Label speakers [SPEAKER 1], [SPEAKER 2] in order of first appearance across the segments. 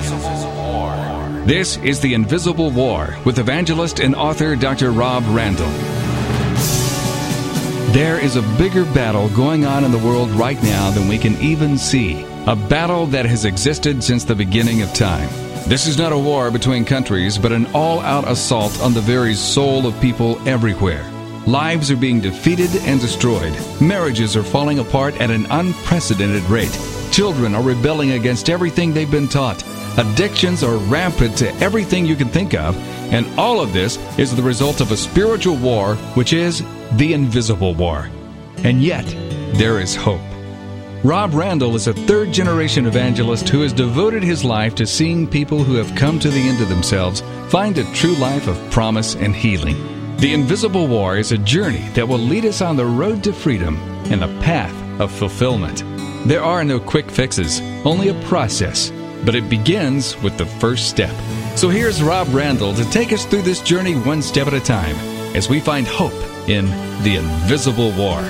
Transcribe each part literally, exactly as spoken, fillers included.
[SPEAKER 1] This is The Invisible War with evangelist and author Doctor Rob Randall. There is a bigger battle going on in the world right now than we can even see. A battle that has existed since the beginning of time. This is not a war between countries, but an all-out assault on the very soul of people everywhere. Lives are being defeated and destroyed. Marriages are falling apart at an unprecedented rate. Children are rebelling against everything they've been taught. Addictions are rampant to everything you can think of. And all of this is the result of a spiritual war, which is the invisible war. And yet, there is hope. Rob Randall is a third-generation evangelist who has devoted his life to seeing people who have come to the end of themselves find a true life of promise and healing. The Invisible War is a journey that will lead us on the road to freedom and the path of fulfillment. There are no quick fixes, only a process, but it begins with the first step. So here's Rob Randall to take us through this journey one step at a time as we find hope in the Invisible War.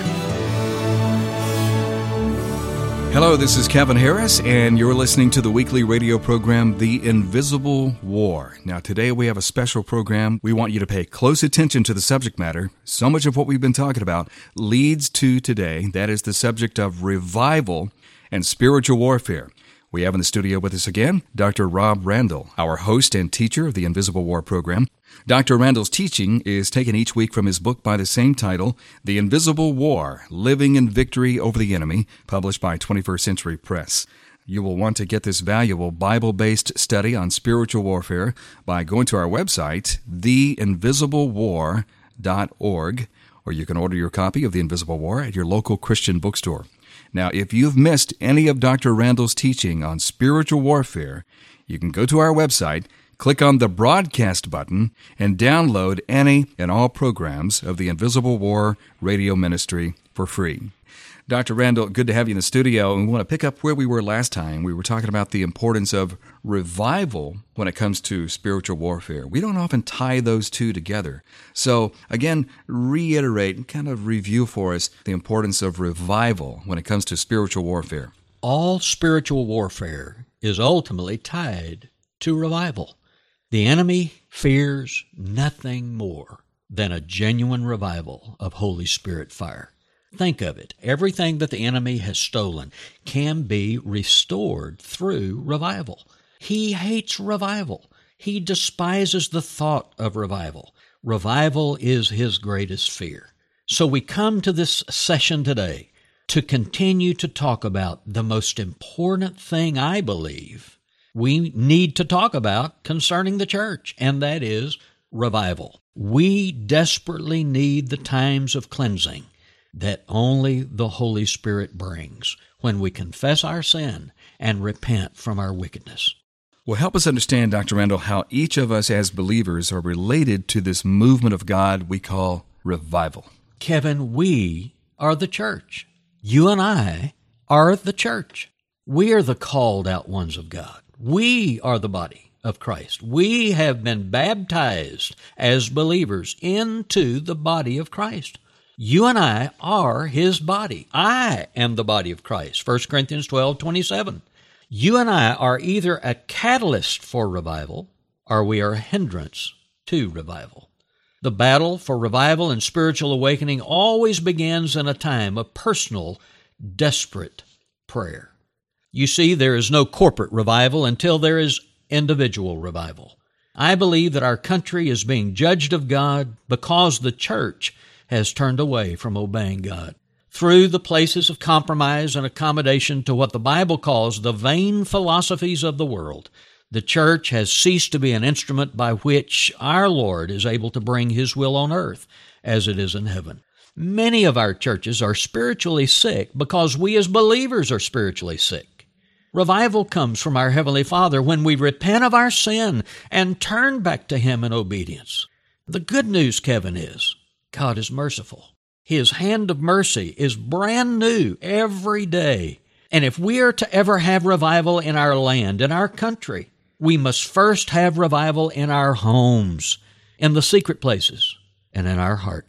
[SPEAKER 1] Hello, this is Kevin Harris, and you're listening to the weekly radio program, The Invisible War. Now, today we have a special program. We want you to pay close attention to the subject matter. So much of what we've been talking about leads to today. That is the subject of revival and spiritual warfare. We have in the studio with us again, Doctor Rob Randall, our host and teacher of the Invisible War program. Doctor Randall's teaching is taken each week from his book by the same title, The Invisible War, Living in Victory Over the Enemy, published by twenty-first Century Press. You will want to get this valuable Bible-based study on spiritual warfare by going to our website, the invisible war dot org, or you can order your copy of The Invisible War at your local Christian bookstore. Now, if you've missed any of Doctor Randall's teaching on spiritual warfare, you can go to our website, click on the broadcast button, and download any and all programs of the Invisible War radio ministry for free. Doctor Randall, good to have you in the studio, and we want to pick up where we were last time. We were talking about the importance of revival when it comes to spiritual warfare. We don't often tie those two together. So, again, reiterate and kind of review for us the importance of revival when it comes to spiritual warfare.
[SPEAKER 2] All spiritual warfare is ultimately tied to revival. The enemy fears nothing more than a genuine revival of Holy Spirit fire. Think of it. Everything that the enemy has stolen can be restored through revival. He hates revival. He despises the thought of revival. Revival is his greatest fear. So we come to this session today to continue to talk about the most important thing I believe we need to talk about concerning the church, and that is revival. We desperately need the times of cleansing that only the Holy Spirit brings when we confess our sin and repent from our wickedness.
[SPEAKER 1] Well, help us understand, Doctor Randall, how each of us as believers are related to this movement of God we call revival.
[SPEAKER 2] Kevin, we are the church. You and I are the church. We are the called out ones of God. We are the body of Christ. We have been baptized as believers into the body of Christ. You and I are His body. I am the body of Christ, First Corinthians twelve twenty-seven. You and I are either a catalyst for revival or we are a hindrance to revival. The battle for revival and spiritual awakening always begins in a time of personal, desperate prayer. You see, there is no corporate revival until there is individual revival. I believe that our country is being judged of God because the church has turned away from obeying God. Through the places of compromise and accommodation to what the Bible calls the vain philosophies of the world, the church has ceased to be an instrument by which our Lord is able to bring His will on earth as it is in heaven. Many of our churches are spiritually sick because we as believers are spiritually sick. Revival comes from our Heavenly Father when we repent of our sin and turn back to Him in obedience. The good news, Kevin, is God is merciful. His hand of mercy is brand new every day. And if we are to ever have revival in our land, in our country, we must first have revival in our homes, in the secret places, and in our hearts.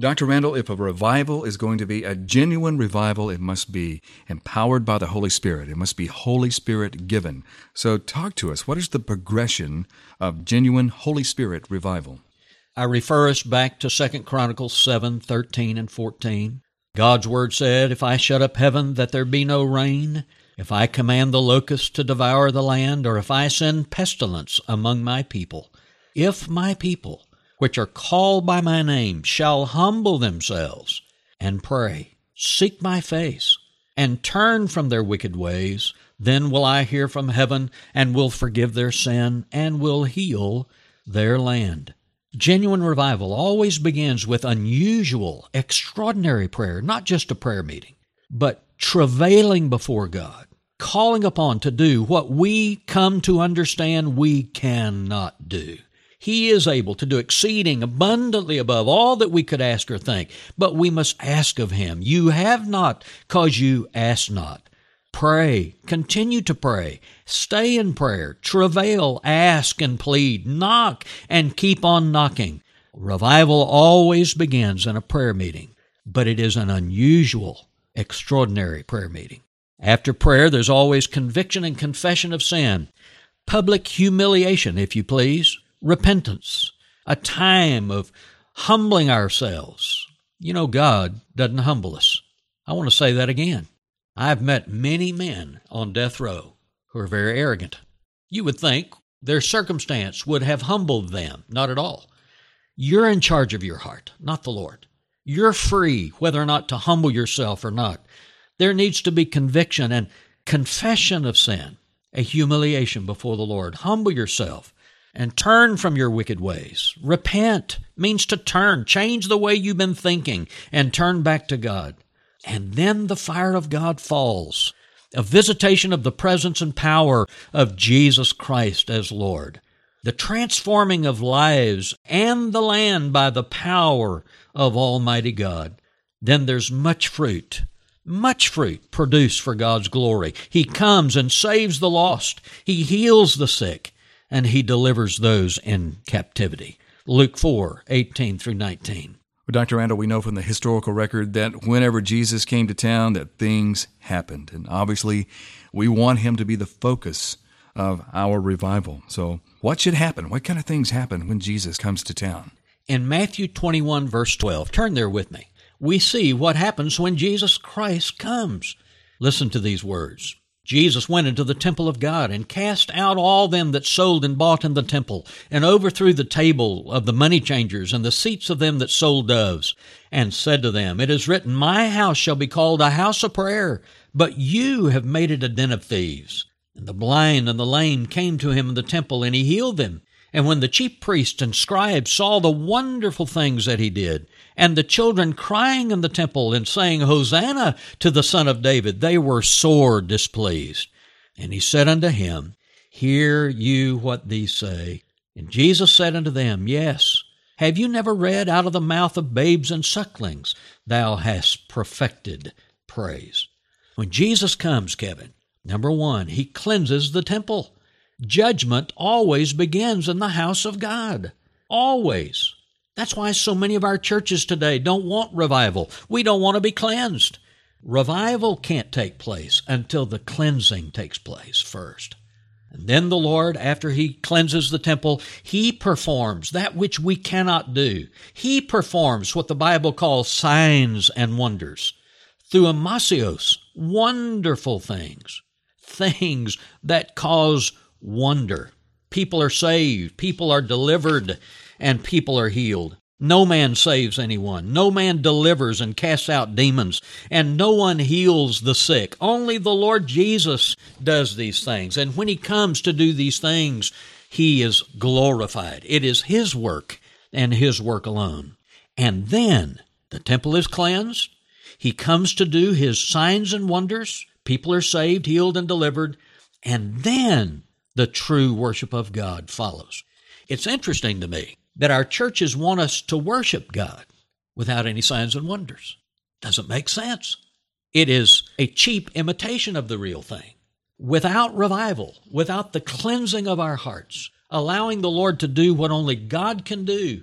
[SPEAKER 1] Doctor Randall, if a revival is going to be a genuine revival, it must be empowered by the Holy Spirit. It must be Holy Spirit given. So talk to us. What is the progression of genuine Holy Spirit revival?
[SPEAKER 2] I refer us back to Second Chronicles seven, thirteen, and fourteen. God's word said, "If I shut up heaven that there be no rain, if I command the locusts to devour the land, or if I send pestilence among my people, if my people, which are called by my name, shall humble themselves and pray, seek my face, and turn from their wicked ways, then will I hear from heaven and will forgive their sin and will heal their land." Genuine revival always begins with unusual, extraordinary prayer, not just a prayer meeting, but travailing before God, calling upon to do what we come to understand we cannot do. He is able to do exceeding abundantly above all that we could ask or think, but we must ask of Him. You have not, because you ask not. Pray, continue to pray, stay in prayer, travail, ask and plead, knock and keep on knocking. Revival always begins in a prayer meeting, but it is an unusual, extraordinary prayer meeting. After prayer, there's always conviction and confession of sin, public humiliation, if you please, repentance, a time of humbling ourselves. You know, God doesn't humble us. I want to say that again. I've met many men on death row who are very arrogant. You would think their circumstance would have humbled them. Not at all. You're in charge of your heart, not the Lord. You're free whether or not to humble yourself or not. There needs to be conviction and confession of sin, a humiliation before the Lord. Humble yourself and turn from your wicked ways. Repent means to turn, change the way you've been thinking, and turn back to God. And then the fire of God falls, a visitation of the presence and power of Jesus Christ as Lord, the transforming of lives and the land by the power of Almighty God. Then there's much fruit, much fruit produced for God's glory. He comes and saves the lost. He heals the sick, and He delivers those in captivity. Luke four, eighteen through nineteen.
[SPEAKER 1] Well, Doctor Randall, we know from the historical record that whenever Jesus came to town, that things happened. And obviously, we want Him to be the focus of our revival. So what should happen? What kind of things happen when Jesus comes to town?
[SPEAKER 2] In Matthew twenty-one, verse twelve, turn there with me, we see what happens when Jesus Christ comes. Listen to these words. Jesus went into the temple of God and cast out all them that sold and bought in the temple, and overthrew the table of the money changers and the seats of them that sold doves, and said to them, "It is written, My house shall be called a house of prayer, but you have made it a den of thieves." And the blind and the lame came to Him in the temple, and He healed them. And when the chief priests and scribes saw the wonderful things that He did, and the children crying in the temple and saying, "Hosanna to the Son of David," they were sore displeased. And He said unto him, "Hear you what these say?" And Jesus said unto them, "Yes. Have you never read, out of the mouth of babes and sucklings, thou hast perfected praise?" When Jesus comes, Kevin, number one, He cleanses the temple. Judgment always begins in the house of God. Always. That's why so many of our churches today don't want revival. We don't want to be cleansed. Revival can't take place until the cleansing takes place first. And then the Lord, after He cleanses the temple, He performs that which we cannot do. He performs what the Bible calls signs and wonders. Thuomasios, wonderful things. Things that cause wonder. People are saved, people are delivered, and people are healed. No man saves anyone. No man delivers and casts out demons, and no one heals the sick. Only the Lord Jesus does these things. And when He comes to do these things, He is glorified. It is His work and His work alone. And then the temple is cleansed. He comes to do His signs and wonders. People are saved, healed, and delivered. And then the true worship of God follows. It's interesting to me that our churches want us to worship God without any signs and wonders. Doesn't make sense. It is a cheap imitation of the real thing. Without revival, without the cleansing of our hearts, allowing the Lord to do what only God can do,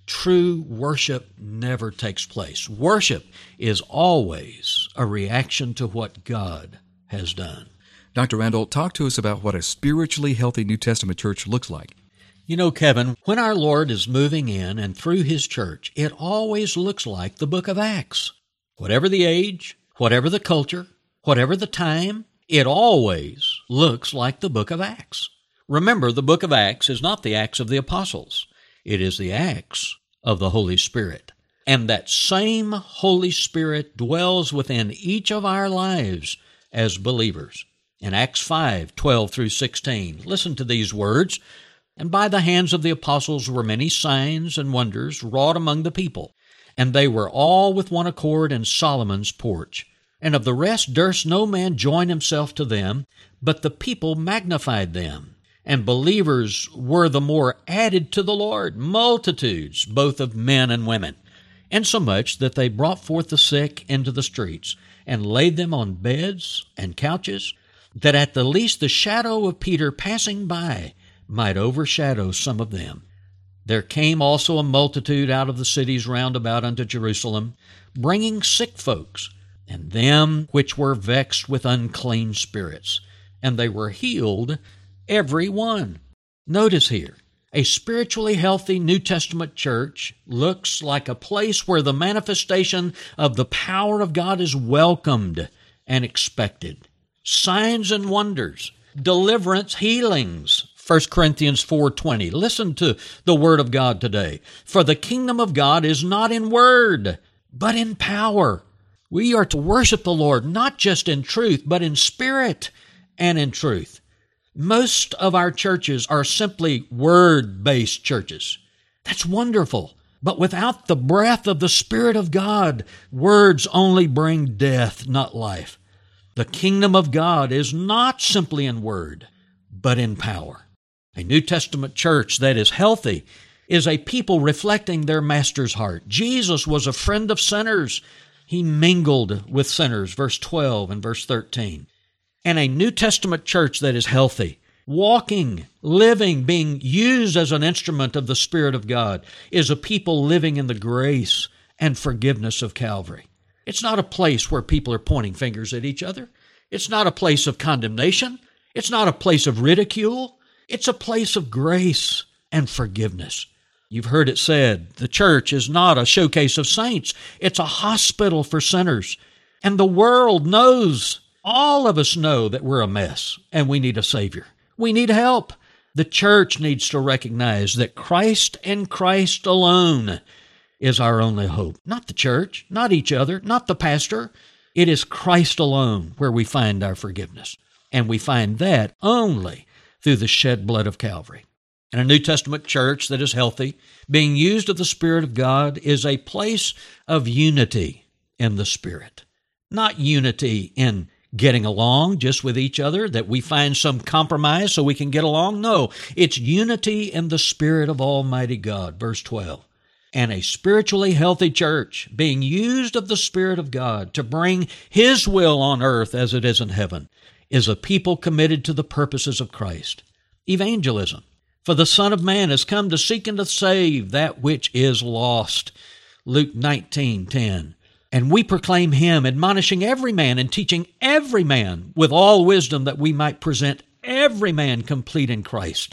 [SPEAKER 2] True worship never takes place. Worship is always a reaction to what God has done.
[SPEAKER 1] Doctor Randall, talk to us about what a spiritually healthy New Testament church looks like.
[SPEAKER 2] You know, Kevin, when our Lord is moving in and through His church, it always looks like the book of Acts. Whatever the age, whatever the culture, whatever the time, it always looks like the book of Acts. Remember, the book of Acts is not the Acts of the Apostles. It is the Acts of the Holy Spirit. And that same Holy Spirit dwells within each of our lives as believers. In Acts five, twelve through sixteen, listen to these words. And by the hands of the apostles were many signs and wonders wrought among the people. And they were all with one accord in Solomon's porch. And of the rest durst no man join himself to them, but the people magnified them. And believers were the more added to the Lord, multitudes, both of men and women, insomuch that they brought forth the sick into the streets, and laid them on beds and couches, that at the least the shadow of Peter passing by might overshadow some of them. There came also a multitude out of the cities round about unto Jerusalem, bringing sick folks, and them which were vexed with unclean spirits, and they were healed every one. Notice here, a spiritually healthy New Testament church looks like a place where the manifestation of the power of God is welcomed and expected. Signs and wonders, deliverance, healings. First Corinthians four twenty. Listen to the Word of God today. For the kingdom of God is not in word, but in power. We are to worship the Lord not just in truth, but in spirit and in truth. Most of our churches are simply word-based churches. That's wonderful. But without the breath of the Spirit of God, words only bring death, not life. The kingdom of God is not simply in word, but in power. A New Testament church that is healthy is a people reflecting their Master's heart. Jesus was a friend of sinners. He mingled with sinners, verse twelve and verse thirteen. And a New Testament church that is healthy, walking, living, being used as an instrument of the Spirit of God, is a people living in the grace and forgiveness of Calvary. It's not a place where people are pointing fingers at each other. It's not a place of condemnation. It's not a place of ridicule. It's a place of grace and forgiveness. You've heard it said, the church is not a showcase of saints. It's a hospital for sinners. And the world knows, all of us know that we're a mess and we need a Savior. We need help. The church needs to recognize that Christ and Christ alone is our only hope. Not the church, not each other, not the pastor. It is Christ alone where we find our forgiveness. And we find that only through the shed blood of Calvary. And a New Testament church that is healthy, being used of the Spirit of God, is a place of unity in the Spirit. Not unity in getting along just with each other, that we find some compromise so we can get along. No, it's unity in the Spirit of Almighty God, verse twelve. And a spiritually healthy church, being used of the Spirit of God to bring His will on earth as it is in heaven, is a people committed to the purposes of Christ. Evangelism. For the Son of Man has come to seek and to save that which is lost. Luke nineteen ten. And we proclaim Him, admonishing every man and teaching every man with all wisdom, that we might present every man complete in Christ.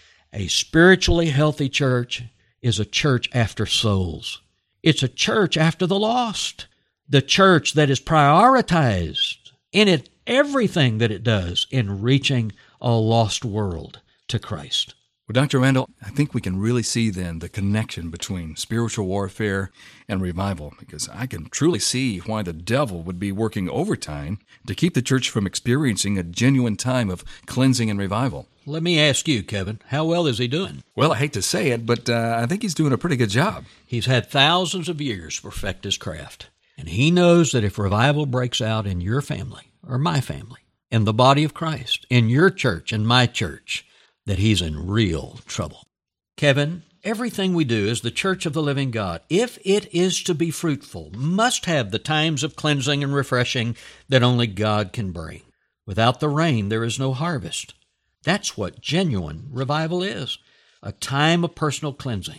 [SPEAKER 2] A spiritually healthy church is a church after souls. It's a church after the lost. The church that is prioritized in it everything that it does in reaching a lost world to Christ.
[SPEAKER 1] Well, Doctor Randall, I think we can really see then the connection between spiritual warfare and revival, because I can truly see why the devil would be working overtime to keep the church from experiencing a genuine time of cleansing and revival.
[SPEAKER 2] Let me ask you, Kevin, how well is he doing?
[SPEAKER 1] Well, I hate to say it, but uh, I think he's doing a pretty good job.
[SPEAKER 2] He's had thousands of years to perfect his craft, and he knows that if revival breaks out in your family or my family, in the body of Christ, in your church and my church, that he's in real trouble. Kevin, everything we do as the church of the living God, if it is to be fruitful, must have the times of cleansing and refreshing that only God can bring. Without the rain, there is no harvest. That's what genuine revival is, a time of personal cleansing.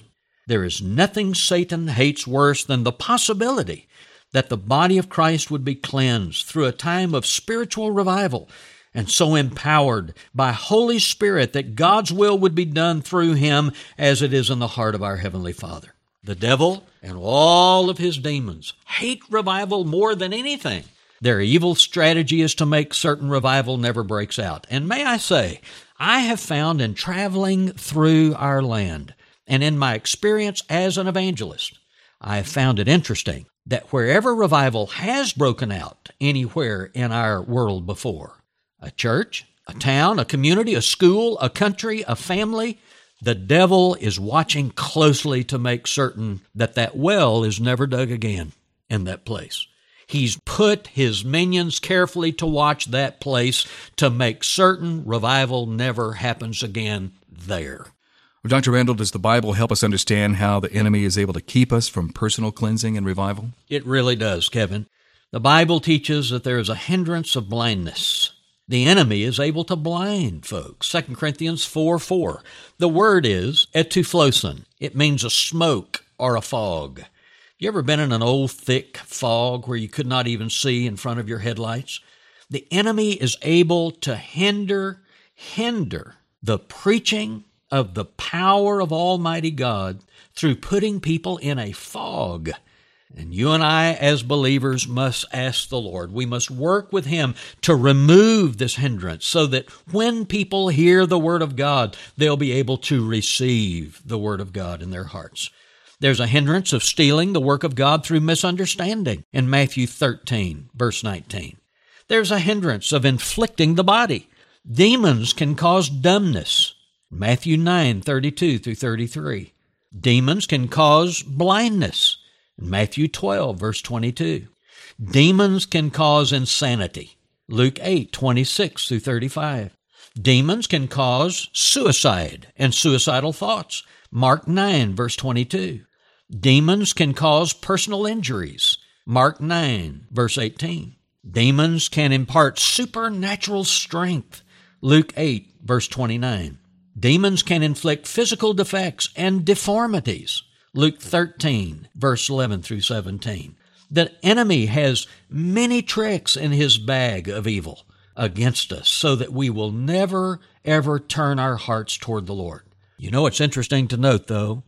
[SPEAKER 2] There is nothing Satan hates worse than the possibility that the body of Christ would be cleansed through a time of spiritual revival, and so empowered by Holy Spirit that God's will would be done through him as it is in the heart of our Heavenly Father. The devil and all of his demons hate revival more than anything. Their evil strategy is to make certain revival never breaks out. And may I say, I have found in traveling through our land and in my experience as an evangelist, I have found it interesting that wherever revival has broken out anywhere in our world before, a church, a town, a community, a school, a country, a family, the devil is watching closely to make certain that that well is never dug again in that place. He's put his minions carefully to watch that place to make certain revival never happens again there.
[SPEAKER 1] Well, Doctor Randall, does the Bible help us understand how the enemy is able to keep us from personal cleansing and revival?
[SPEAKER 2] It really does, Kevin. The Bible teaches that there is a hindrance of blindness. The enemy is able to blind folks. Second Corinthians four four. The word is etuflosin. It means a smoke or a fog. You ever been in an old thick fog where you could not even see in front of your headlights? The enemy is able to hinder, hinder the preaching of the power of Almighty God through putting people in a fog. And you and I, as believers, must ask the Lord. We must work with Him to remove this hindrance so that when people hear the Word of God, they'll be able to receive the Word of God in their hearts. There's a hindrance of stealing the work of God through misunderstanding in Matthew thirteen, verse nineteen. There's a hindrance of inflicting the body. Demons can cause dumbness. Matthew nine, thirty-two through thirty-three. Demons can cause blindness. Matthew twelve, verse twenty-two. Demons can cause insanity. Luke eight, twenty-six through thirty-five. Demons can cause suicide and suicidal thoughts. Mark nine, verse twenty-two. Demons can cause personal injuries. Mark nine, verse eighteen. Demons can impart supernatural strength. Luke eight, verse twenty-nine. Demons can inflict physical defects and deformities. Luke thirteen, verse eleven through seventeen. The enemy has many tricks in his bag of evil against us so that we will never, ever turn our hearts toward the Lord. You know, it's interesting to note, though,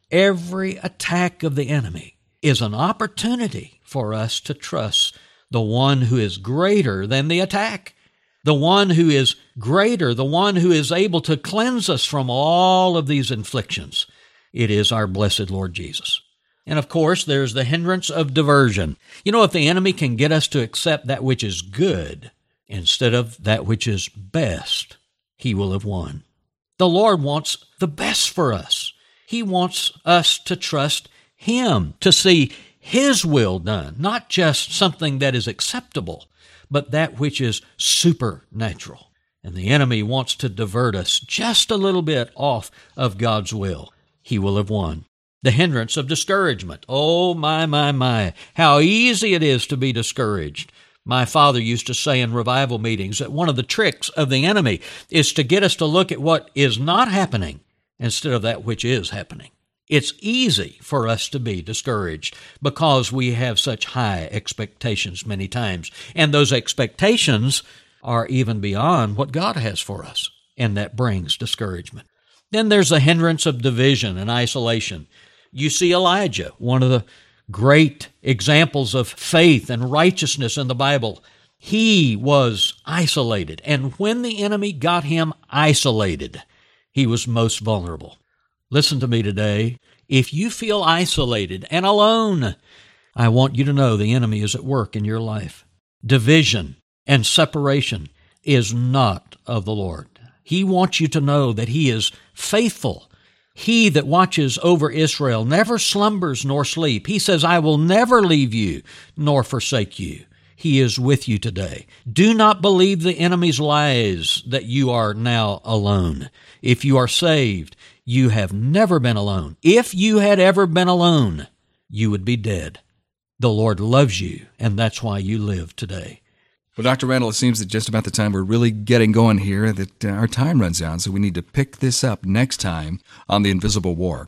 [SPEAKER 2] every attack of the enemy is an opportunity for us to trust the one who is greater than the attack, the one who is greater, the one who is able to cleanse us from all of these inflictions. It is our blessed Lord Jesus. And of course, there's the hindrance of diversion. You know, if the enemy can get us to accept that which is good instead of that which is best, he will have won. The Lord wants the best for us. He wants us to trust Him, to see His will done, not just something that is acceptable, but that which is supernatural. And the enemy wants to divert us just a little bit off of God's will. He will have won. The hindrance of discouragement. Oh, my, my, my, how easy it is to be discouraged. My father used to say in revival meetings that one of the tricks of the enemy is to get us to look at what is not happening instead of that which is happening. It's easy for us to be discouraged because we have such high expectations many times, and those expectations are even beyond what God has for us, and that brings discouragement. Then there's the hindrance of division and isolation. You see Elijah, one of the great examples of faith and righteousness in the Bible. He was isolated, and when the enemy got him isolated, he was most vulnerable. Listen to me today. If you feel isolated and alone, I want you to know the enemy is at work in your life. Division and separation is not of the Lord. He wants you to know that He is faithful. He that watches over Israel never slumbers nor sleep. He says, I will never leave you nor forsake you. He is with you today. Do not believe the enemy's lies that you are now alone. If you are saved, you have never been alone. If you had ever been alone, you would be dead. The Lord loves you, and that's why you live today.
[SPEAKER 1] Well, Doctor Randall, it seems that just about the time we're really getting going here, that uh, our time runs out, so we need to pick this up next time on The Invisible War.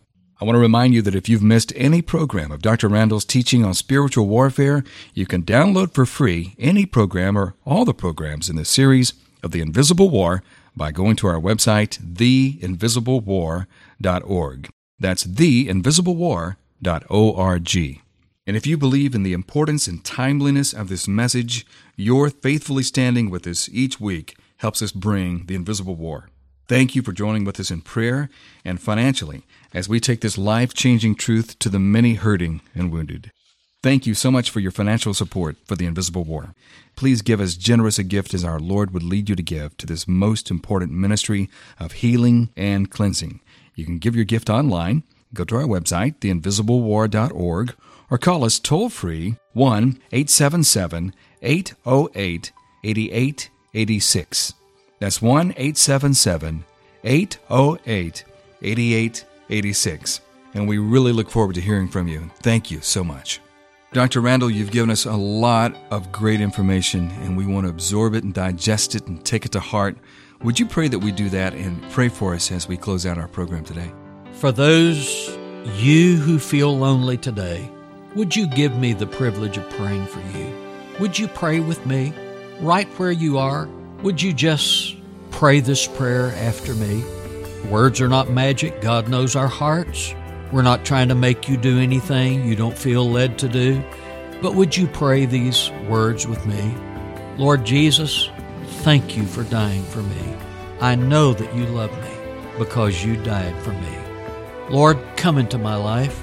[SPEAKER 1] I want to remind you that if you've missed any program of Doctor Randall's teaching on spiritual warfare, you can download for free any program or all the programs in this series of The Invisible War by going to our website, the invisible war dot org. That's the invisible war dot org. And if you believe in the importance and timeliness of this message, your faithfully standing with us each week helps us bring the Invisible War. Thank you for joining with us in prayer and financially as we take this life-changing truth to the many hurting and wounded. Thank you so much for your financial support for the Invisible War. Please give as generous a gift as our Lord would lead you to give to this most important ministry of healing and cleansing. You can give your gift online. Go to our website, the invisible war dot org, or call us toll-free one eight seven seven, eight oh eight, eight eight eight six. That's one eight seven seven, eight oh eight, eight eight eight six. And we really look forward to hearing from you. Thank you so much. Doctor Randall, you've given us a lot of great information, and we want to absorb it and digest it and take it to heart. Would you pray that we do that and pray for us as we close out our program today?
[SPEAKER 2] For those you who feel lonely today, would you give me the privilege of praying for you? Would you pray with me right where you are? Would you just pray this prayer after me? Words are not magic. God knows our hearts. We're not trying to make you do anything you don't feel led to do. But would you pray these words with me? Lord Jesus, thank you for dying for me. I know that you love me because you died for me. Lord, come into my life.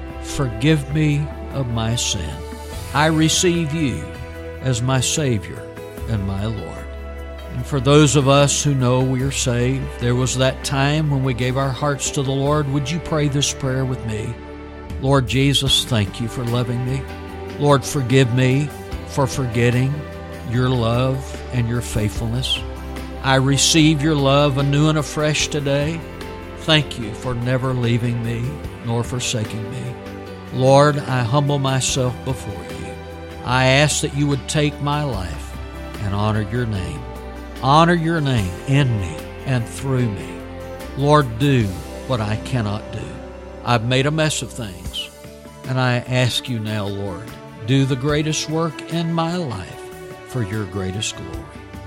[SPEAKER 2] Forgive me of my sin. I receive you as my Savior and my Lord. And for those of us who know we are saved, there was that time when we gave our hearts to the Lord. Would you pray this prayer with me? Lord Jesus, thank you for loving me. Lord, forgive me for forgetting your love and your faithfulness. I receive your love anew and afresh today. Thank you for never leaving me nor forsaking me. Lord, I humble myself before you. I ask that you would take my life and honor your name. Honor your name in me and through me. Lord, do what I cannot do. I've made a mess of things, and I ask you now, Lord, do the greatest work in my life for your greatest glory.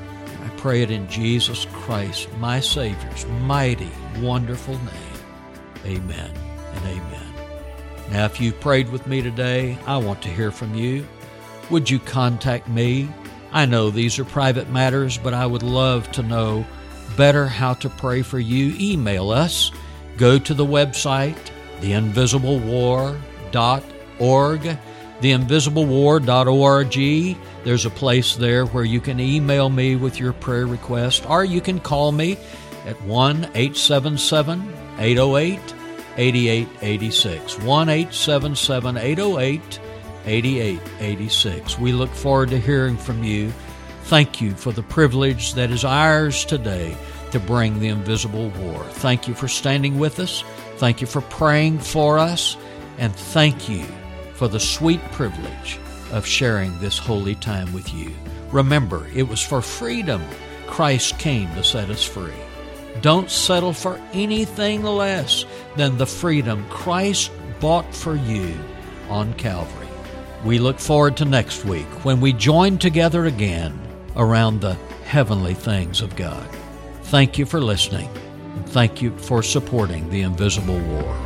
[SPEAKER 2] I pray it in Jesus Christ, my Savior's mighty, wonderful name. Amen and amen. Now, if you prayed with me today, I want to hear from you. Would you contact me? I know these are private matters, but I would love to know better how to pray for you. Email us. Go to the website, the invisible war dot org, the invisible war dot org. There's a place there where you can email me with your prayer request, or you can call me at one eight seven seven, eight oh eight, eight eight eight six, one eight seven seven, eight oh eight, eight eight eight six. We look forward to hearing from you. Thank you for the privilege that is ours today to bring the invisible war. Thank you for standing with us. Thank you for praying for us. And thank you for the sweet privilege of sharing this holy time with you. Remember, it was for freedom Christ came to set us free. Don't settle for anything less than the freedom Christ bought for you on Calvary. We look forward to next week when we join together again around the heavenly things of God. Thank you for listening, and thank you for supporting the Invisible War.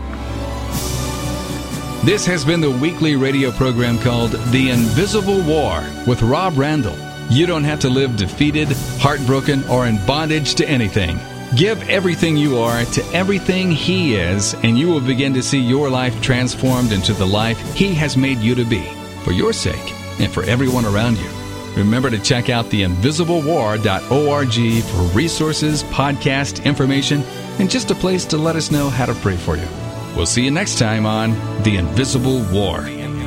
[SPEAKER 1] This has been the weekly radio program called The Invisible War with Rob Randall. You don't have to live defeated, heartbroken, or in bondage to anything. Give everything you are to everything He is, and you will begin to see your life transformed into the life He has made you to be, for your sake and for everyone around you. Remember to check out the invisible war dot org for resources, podcast information, and just a place to let us know how to pray for you. We'll see you next time on The Invisible War.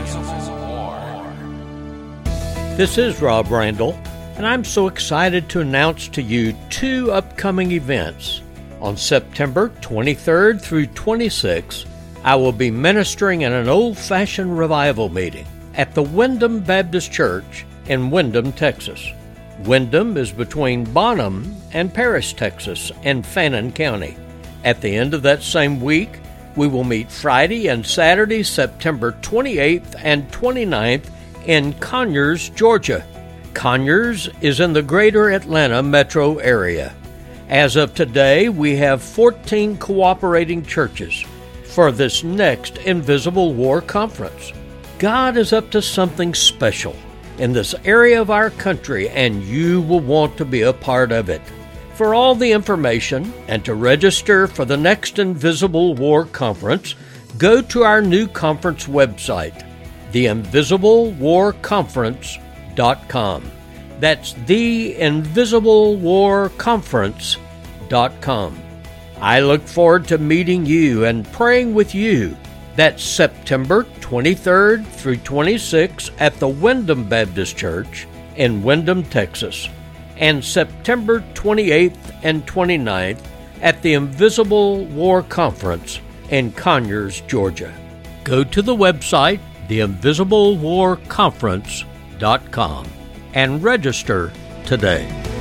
[SPEAKER 2] This is Rob Randall, and I'm so excited to announce to you two upcoming events. On September twenty-third through twenty-sixth, I will be ministering in an old-fashioned revival meeting at the Wyndham Baptist Church in Wyndham, Texas. Wyndham is between Bonham and Paris, Texas, and Fannin County. At the end of that same week, We will meet Friday and Saturday, September twenty-eighth and twenty-ninth in Conyers, Georgia. Conyers is in the greater Atlanta metro area. As of today, we have fourteen cooperating churches for this next Invisible War Conference. God is up to something special in this area of our country, and you will want to be a part of it. For all the information and to register for the next Invisible War Conference, go to our new conference website, the invisible war conference dot com. That's the invisible war conference dot com. I look forward to meeting you and praying with you. That's September twenty-third through twenty-sixth at the Wyndham Baptist Church in Wyndham, Texas, and September twenty-eighth and twenty-ninth at the Invisible War Conference in Conyers, Georgia. Go to the website, the invisible war conference dot com, and register today.